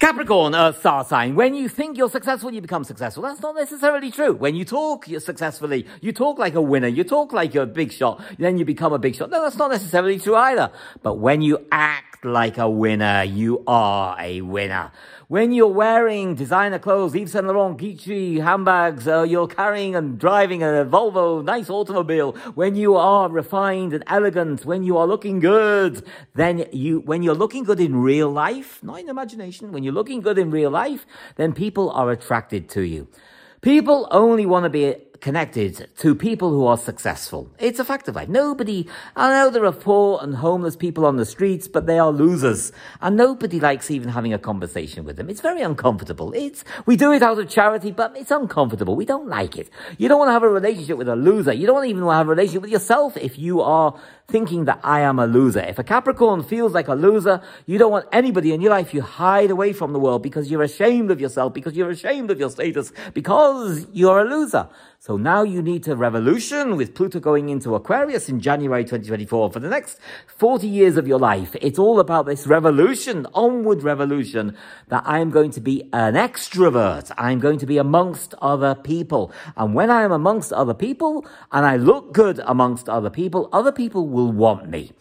Capricorn, Earth star sign. When you think you're successful, you become successful. That's not necessarily true. When you talk you're successfully, you talk like a winner, you talk like you're a big shot, then you become a big shot. No, that's not necessarily true either. But when you act like a winner, you are a winner. When you're wearing designer clothes, Yves Saint Laurent, Gucci handbags, you're carrying and driving a Volvo, nice automobile, when you are refined and elegant, when you are looking good, when you're looking good in real life, not in imagination, when you're looking good in real life, then people are attracted to you. People only want to be connected to people who are successful. It's a fact of life. I know there are poor and homeless people on the streets, but they are losers. And nobody likes even having a conversation with them. It's very uncomfortable. We do it out of charity, but it's uncomfortable. We don't like it. You don't want to have a relationship with a loser. You don't even want to have a relationship with yourself if you are thinking that I am a loser. If a Capricorn feels like a loser, you don't want anybody in your life. You hide away from the world because you're ashamed of yourself, because you're ashamed of your status, because you're a loser. So now you need to revolution with Pluto going into Aquarius in January 2024. For the next 40 years of your life, it's all about this revolution, onward revolution, that I'm going to be an extrovert. I'm going to be amongst other people. And when I am amongst other people and I look good amongst other people will want me.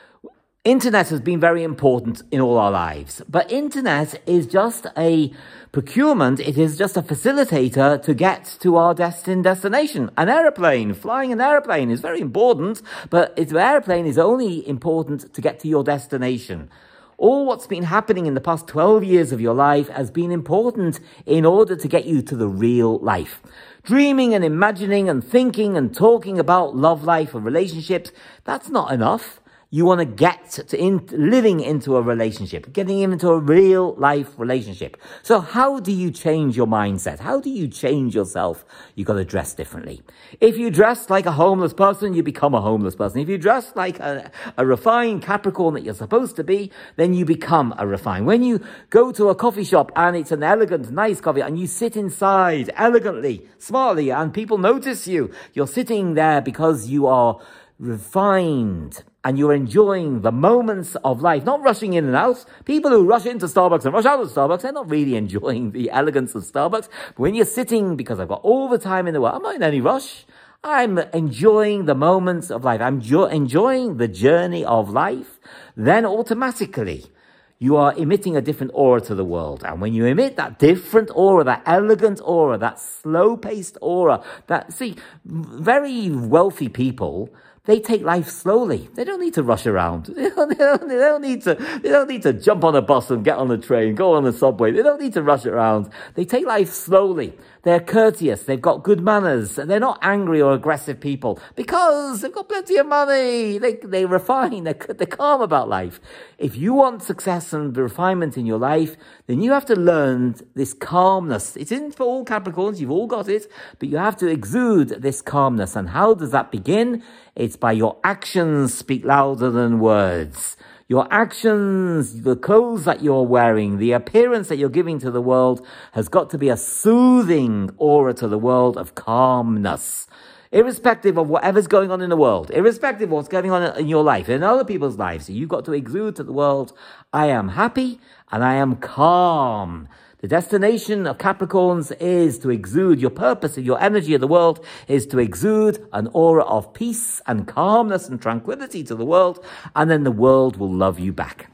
Internet has been very important in all our lives, but internet is just a procurement. It is just a facilitator to get to our destination. Flying an airplane is very important, but the airplane is only important to get to your destination. All what's been happening in the past 12 years of your life has been important in order to get you to the real life. Dreaming and imagining and thinking and talking about love life and relationships, that's not enough. You want to get living into a relationship, getting into a real life relationship. So how do you change your mindset? How do you change yourself? You got to dress differently. If you dress like a homeless person, you become a homeless person. If you dress like a refined Capricorn that you're supposed to be, then you become a refined. When you go to a coffee shop and it's an elegant, nice coffee and you sit inside elegantly, smartly, and people notice you, you're sitting there because you are refined and you're enjoying the moments of life, not rushing in and out. People who rush into Starbucks and rush out of Starbucks, they're not really enjoying the elegance of Starbucks. But when you're sitting, because I've got all the time in the world, I'm not in any rush. I'm enjoying the moments of life. I'm enjoying the journey of life. Then automatically, you are emitting a different aura to the world. And when you emit that different aura, that elegant aura, that slow-paced aura, very wealthy people, they take life slowly. They don't need to rush around. They don't need to jump on a bus and get on a train, go on the subway. They don't need to rush around. They take life slowly. They're courteous. They've got good manners. They're not angry or aggressive people because they've got plenty of money. They refine. They're calm about life. If you want success and refinement in your life, then you have to learn this calmness. It's in for all Capricorns. You've all got it, but you have to exude this calmness. And how does that begin? It's by your actions speak louder than words. Your actions, the clothes that you're wearing, the appearance that you're giving to the world has got to be a soothing aura to the world of calmness. Irrespective of whatever's going on in the world, irrespective of what's going on in your life, in other people's lives, you've got to exude to the world, I am happy and I am calm. The destination of Capricorns is to exude your purpose, your energy of the world is to exude an aura of peace and calmness and tranquility to the world, and then the world will love you back.